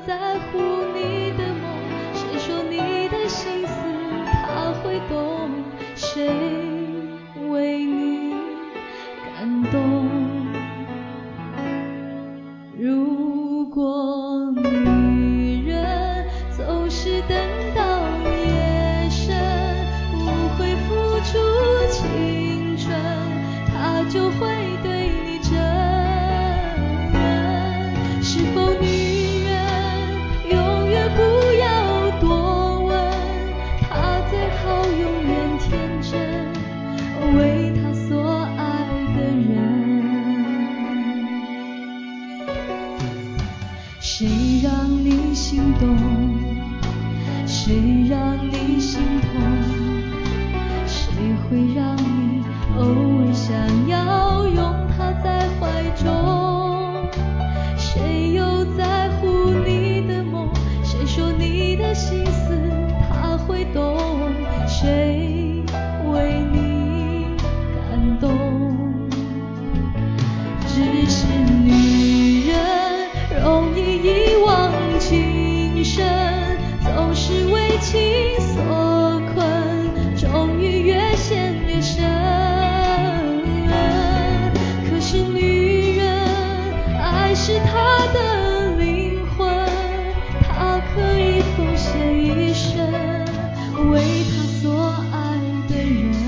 在乎你的梦，谁说你的心思他会懂，谁为你感动。如果女人总是等到夜深不会付出青春，她就会对你真。是否女人永远不要多问，她最好永远天真，为她所爱的人。谁让你心动，谁让你心痛，谁会让你偶尔想要拥她在怀中，谁又在乎你的梦，谁说你的心思他会懂，谁为你感动。只是女人容易遗忘情深，总是为情所困，终于越陷越深。可是女人爱是她的灵魂，她可以奉献一生，为她所爱的人。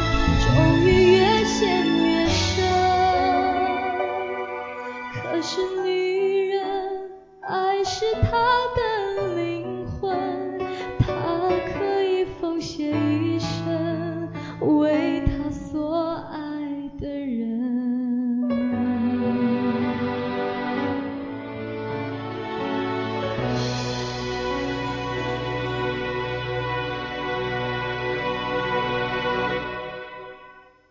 可是